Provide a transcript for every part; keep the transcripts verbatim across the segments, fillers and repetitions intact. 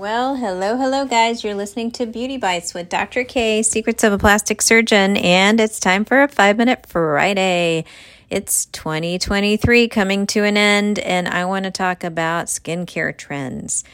Well, hello, hello, guys. You're listening to Beauty Bites with Doctor K, Secrets of a Plastic Surgeon, and it's time for a five-minute Friday. It's twenty twenty-three coming to an end, and I want to talk about skincare trends.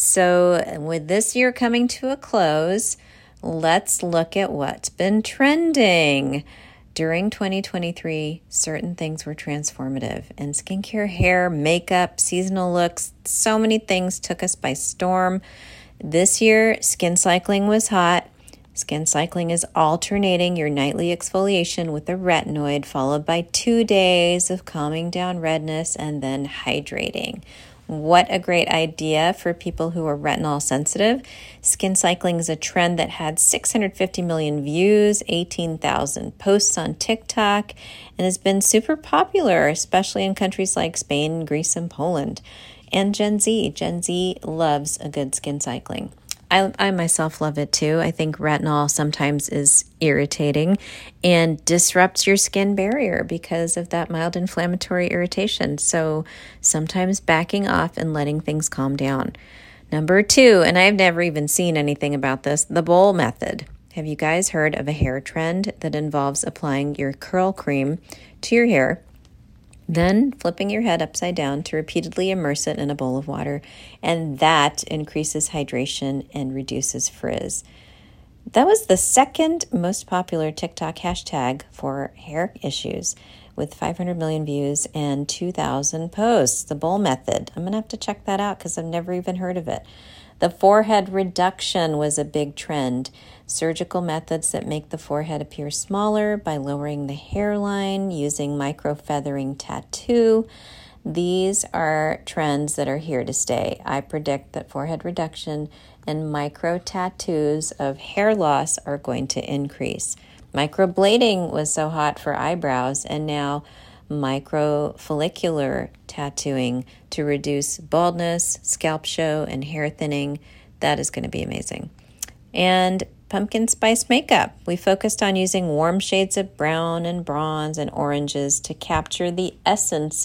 So with this year coming to a close, let's look at what's been trending. During twenty twenty-three, certain things were transformative, and skincare, hair, makeup, seasonal looks, so many things took us by storm. This year, skin cycling was hot. Skin cycling is alternating your nightly exfoliation with a retinoid, followed by two days of calming down redness and then hydrating. What a great idea for people who are retinol sensitive. Skin cycling is a trend that had six hundred fifty million views, eighteen thousand posts on TikTok, and has been super popular, especially in countries like Spain, Greece, and Poland. And Gen Z. Gen Z loves a good skin cycling. I, I myself love it too. I think retinol sometimes is irritating and disrupts your skin barrier because of that mild inflammatory irritation. So sometimes backing off and letting things calm down. Number two, and I've never even seen anything about this, the bowl method. Have you guys heard of a hair trend that involves applying your curl cream to your hair, then flipping your head upside down to repeatedly immerse it in a bowl of water, and that increases hydration and reduces frizz? That was the second most popular TikTok hashtag for hair issues, with five hundred million views and two thousand posts. The bowl method. I'm going to have to check that out because I've never even heard of it. The forehead reduction was a big trend. Surgical methods that make the forehead appear smaller by lowering the hairline using micro-feathering tattoo. These are trends that are here to stay. I predict that forehead reduction and micro tattoos of hair loss are going to increase. Microblading was so hot for eyebrows, and now microfollicular tattooing to reduce baldness, scalp show, and hair thinning. That is going to be amazing. And pumpkin spice makeup. We focused on using warm shades of brown and bronze and oranges to capture the essence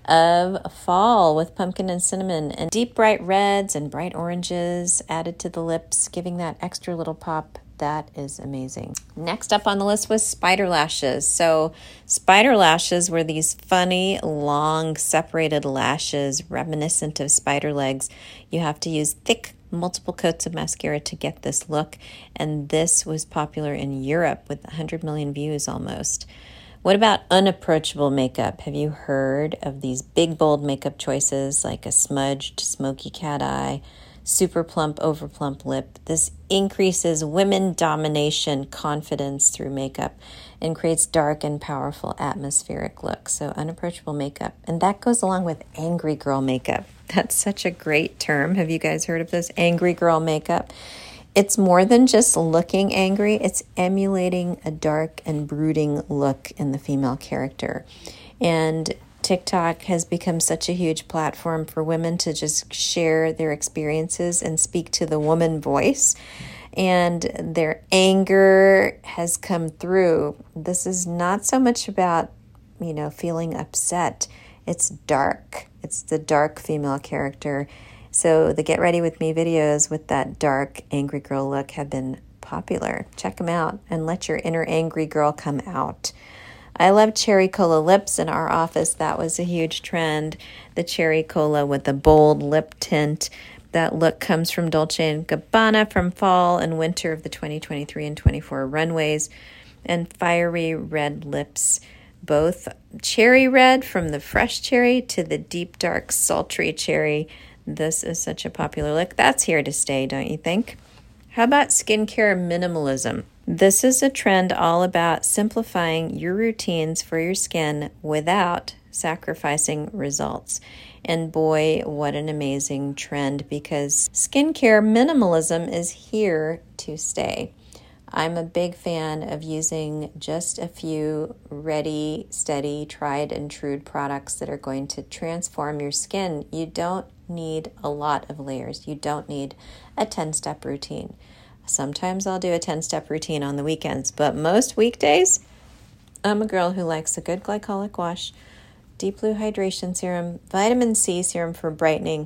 of fall with pumpkin and cinnamon, and deep bright reds and bright oranges added to the lips, giving that extra little pop. That is amazing. Next up on the list was spider lashes. So spider lashes were these funny, long, separated lashes reminiscent of spider legs. You have to use thick, multiple coats of mascara to get this look, and this was popular in Europe with one hundred million views almost. What about unapproachable makeup? Have you heard of these big, bold makeup choices like a smudged, smoky cat eye, super plump, over plump lip? This increases women domination confidence through makeup and creates dark and powerful atmospheric looks. So unapproachable makeup. And that goes along with angry girl makeup. That's such a great term. Have you guys heard of this? Angry girl makeup. It's more than just looking angry. It's emulating a dark and brooding look in the female character. And TikTok has become such a huge platform for women to just share their experiences and speak to the woman voice. And their anger has come through. This is not so much about, you know, feeling upset. It's dark. It's the dark female character. So the Get Ready With Me videos with that dark, angry girl look have been popular. Check them out and let your inner angry girl come out. I love cherry cola lips in our office. That was a huge trend. The cherry cola with the bold lip tint. That look comes from Dolce and Gabbana from fall and winter of the twenty twenty-three and twenty-four runways. And fiery red lips, both cherry red from the fresh cherry to the deep dark sultry cherry. This is such a popular look. That's here to stay, don't you think? How about skincare minimalism? This is a trend all about simplifying your routines for your skin without sacrificing results. And boy, what an amazing trend, because skincare minimalism is here to stay. I'm a big fan of using just a few ready, steady, tried and true products that are going to transform your skin. You don't need a lot of layers. You don't need a ten-step routine. Sometimes I'll do a ten-step routine on the weekends, but most weekdays, I'm a girl who likes a good glycolic wash, Deep Blue Hydration Serum, Vitamin C Serum for brightening,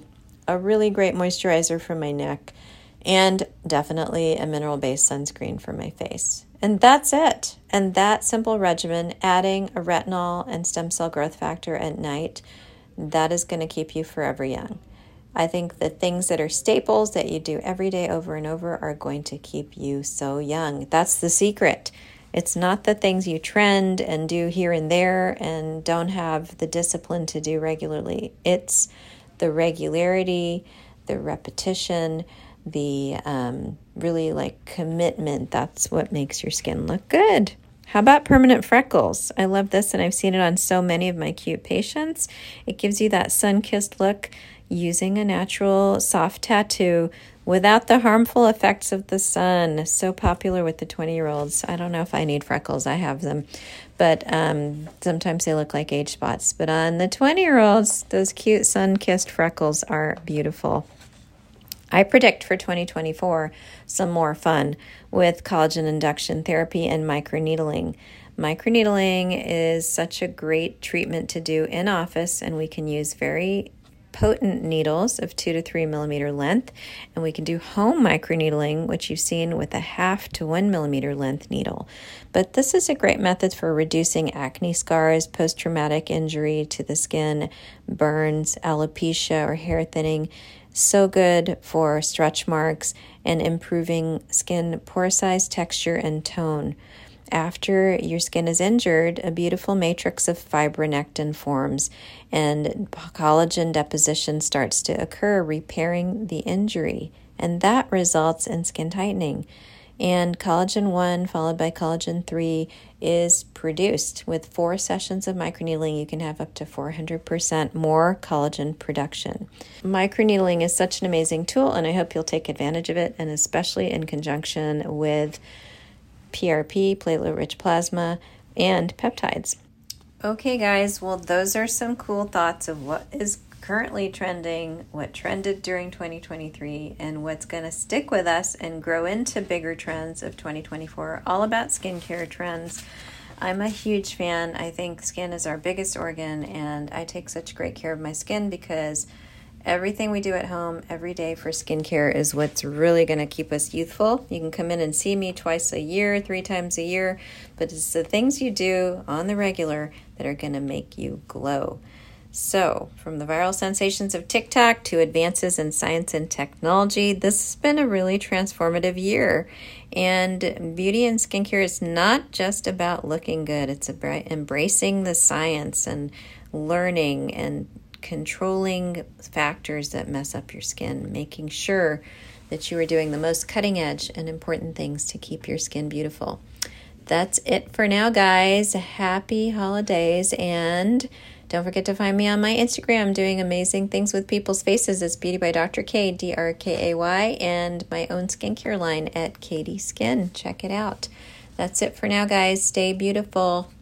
a really great moisturizer for my neck, and definitely a mineral-based sunscreen for my face. And that's it. And that simple regimen, adding a retinol and stem cell growth factor at night, that is going to keep you forever young. I think the things that are staples that you do every day over and over are going to keep you so young. That's the secret. It's not the things you trend and do here and there and don't have the discipline to do regularly. It's the regularity, the repetition, the um, really like commitment. That's what makes your skin look good. How about permanent freckles? I love this, and I've seen it on so many of my cute patients. It gives you that sun-kissed look using a natural soft tattoo without the harmful effects of the sun. So popular with the twenty-year-olds. I don't know if I need freckles. I have them. But um, sometimes they look like age spots. But on the twenty-year-olds, those cute sun-kissed freckles are beautiful. I predict for twenty twenty-four some more fun with collagen induction therapy and microneedling. Microneedling is such a great treatment to do in office, and we can use very potent needles of two to three millimeter length, and we can do home microneedling, which you've seen with a half to one millimeter length needle. But this is a great method for reducing acne scars, post-traumatic injury to the skin, burns, alopecia, or hair thinning. So good for stretch marks and improving skin pore size, texture, and tone. After your skin is injured, a beautiful matrix of fibronectin forms and collagen deposition starts to occur, repairing the injury. And that results in skin tightening. And collagen one followed by collagen three is produced. With four sessions of microneedling, you can have up to four hundred percent more collagen production. Microneedling is such an amazing tool, and I hope you'll take advantage of it, and especially in conjunction with P R P, platelet-rich plasma, and peptides. Okay, guys, well, those are some cool thoughts of what is currently trending, what trended during twenty twenty-three, and what's going to stick with us and grow into bigger trends of twenty twenty-four, all about skincare trends. I'm a huge fan. I think skin is our biggest organ, and I take such great care of my skin because everything we do at home every day for skincare is what's really going to keep us youthful. You can come in and see me twice a year, three times a year, but it's the things you do on the regular that are going to make you glow. So, from the viral sensations of TikTok to advances in science and technology, this has been a really transformative year. And beauty and skincare is not just about looking good. It's about embracing the science and learning and controlling factors that mess up your skin, making sure that you are doing the most cutting edge and important things to keep your skin beautiful. That's it for now, guys. Happy holidays, and don't forget to find me on my Instagram doing amazing things with people's faces. It's Beauty by Doctor K, D R K A Y, and my own skincare line at Katie Skin. Check it out. That's it for now, guys. Stay beautiful.